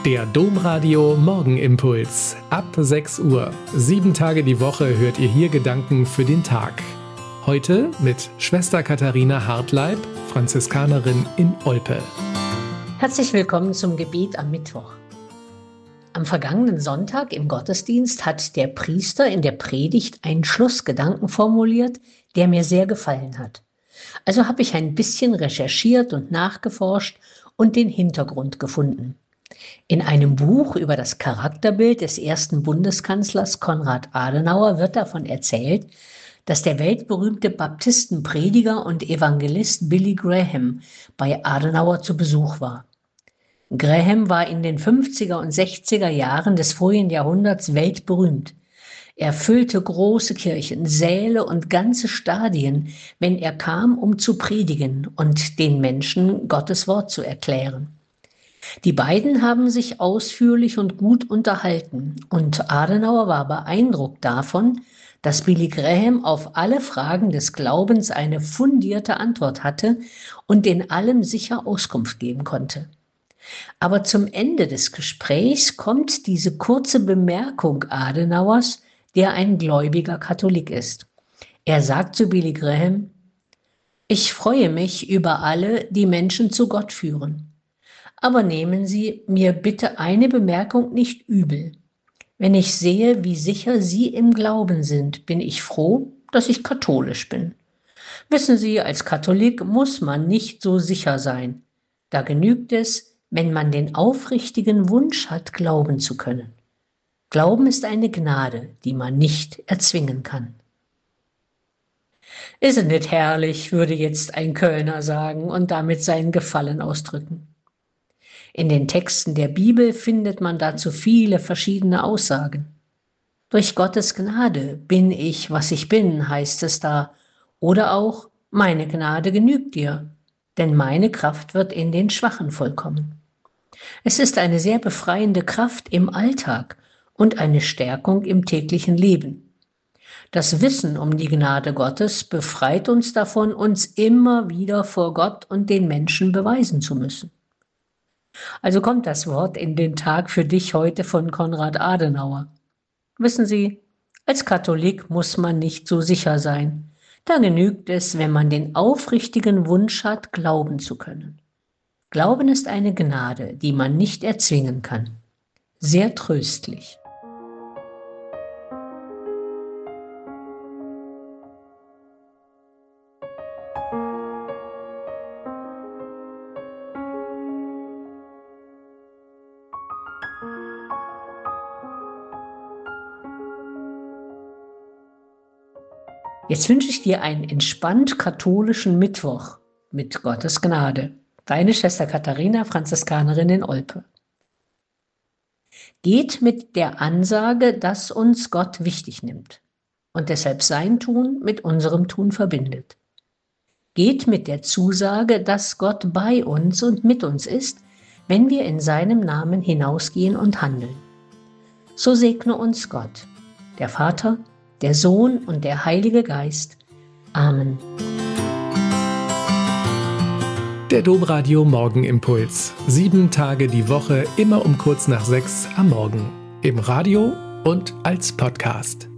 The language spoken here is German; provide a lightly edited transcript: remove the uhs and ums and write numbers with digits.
Der Domradio Morgenimpuls. Ab 6 Uhr. 7 Tage die Woche hört ihr hier Gedanken für den Tag. Heute mit Schwester Katharina Hartleib, Franziskanerin in Olpe. Herzlich willkommen zum Gebet am Mittwoch. Am vergangenen Sonntag im Gottesdienst hat der Priester in der Predigt einen Schlussgedanken formuliert, der mir sehr gefallen hat. Also habe ich ein bisschen recherchiert und nachgeforscht und den Hintergrund gefunden. In einem Buch über das Charakterbild des ersten Bundeskanzlers Konrad Adenauer wird davon erzählt, dass der weltberühmte Baptistenprediger und Evangelist Billy Graham bei Adenauer zu Besuch war. Graham war in den 50er und 60er Jahren des vorigen Jahrhunderts weltberühmt. Er füllte große Kirchen, Säle und ganze Stadien, wenn er kam, um zu predigen und den Menschen Gottes Wort zu erklären. Die beiden haben sich ausführlich und gut unterhalten und Adenauer war beeindruckt davon, dass Billy Graham auf alle Fragen des Glaubens eine fundierte Antwort hatte und in allem sicher Auskunft geben konnte. Aber zum Ende des Gesprächs kommt diese kurze Bemerkung Adenauers, der ein gläubiger Katholik ist. Er sagt zu Billy Graham: „Ich freue mich über alle, die Menschen zu Gott führen. Aber nehmen Sie mir bitte eine Bemerkung nicht übel. Wenn ich sehe, wie sicher Sie im Glauben sind, bin ich froh, dass ich katholisch bin. Wissen Sie, als Katholik muss man nicht so sicher sein. Da genügt es, wenn man den aufrichtigen Wunsch hat, glauben zu können. Glauben ist eine Gnade, die man nicht erzwingen kann." Ist es nicht herrlich, würde jetzt ein Kölner sagen und damit seinen Gefallen ausdrücken. In den Texten der Bibel findet man dazu viele verschiedene Aussagen. Durch Gottes Gnade bin ich, was ich bin, heißt es da. Oder auch, meine Gnade genügt dir, denn meine Kraft wird in den Schwachen vollkommen. Es ist eine sehr befreiende Kraft im Alltag und eine Stärkung im täglichen Leben. Das Wissen um die Gnade Gottes befreit uns davon, uns immer wieder vor Gott und den Menschen beweisen zu müssen. Also kommt das Wort in den Tag für dich heute von Konrad Adenauer. Wissen Sie, als Katholik muss man nicht so sicher sein. Da genügt es, wenn man den aufrichtigen Wunsch hat, glauben zu können. Glauben ist eine Gnade, die man nicht erzwingen kann. Sehr tröstlich. Jetzt wünsche ich dir einen entspannt katholischen Mittwoch mit Gottes Gnade. Deine Schwester Katharina, Franziskanerin in Olpe. Geht mit der Ansage, dass uns Gott wichtig nimmt und deshalb sein Tun mit unserem Tun verbindet. Geht mit der Zusage, dass Gott bei uns und mit uns ist, wenn wir in seinem Namen hinausgehen und handeln. So segne uns Gott, der Vater, der Sohn und der Heilige Geist. Amen. Der Domradio Morgenimpuls. 7 Tage die Woche, immer um kurz nach 6 am Morgen. Im Radio und als Podcast.